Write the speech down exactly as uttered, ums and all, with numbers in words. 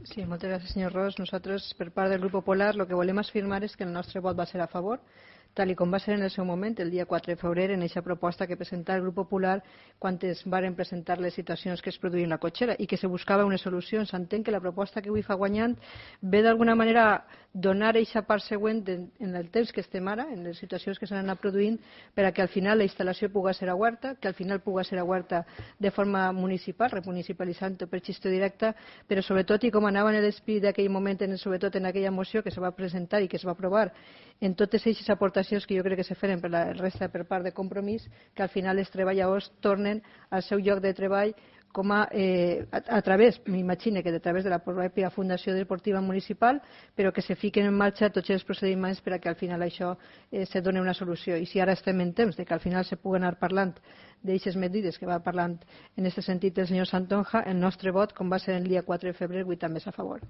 Sí, moltes gràcies, senyor Ros. Nosaltres, per part del grup popular, el que volem afirmar és que el nostre vot va ser a favor, tal i com va ser en el seu moment, el dia quatre de febrer, en aquesta proposta que presentava el grup popular quan es varen presentar les situacions que es produïen a la cotxera i que se buscava una solució. S'entén que la proposta que avui fa guanyant ve d'alguna manera a donar aquesta part següent de, en el temps que estem ara, en les situacions que s'han anat produint, per a que al final la instal·lació pugui ser a Huerta, que al final pugui ser a Huerta de forma municipal, remunicipalitzant-ho per gestió directa, però sobretot, i com anava en l'esprit d'aquell moment, en, sobretot en aquella moció que se va presentar i que es va aprovar, en totes aquestes aportacions que jo crec que se feren per la resta per part de Compromís, que al final els treballadors tornen al seu lloc de treball com a, eh, a, a través, m'imagino que a través de la pròpia Fundació Deportiva Municipal, però que se fiquen en marxa tots els procediments per a que al final això eh, se doni una solució. I si ara estem en temps de que al final se pugui anar parlant d'aquestes medides que va parlant en aquest sentit el senyor Santonja, el nostre vot, com va ser el dia quatre de febrer, avui també és a favor.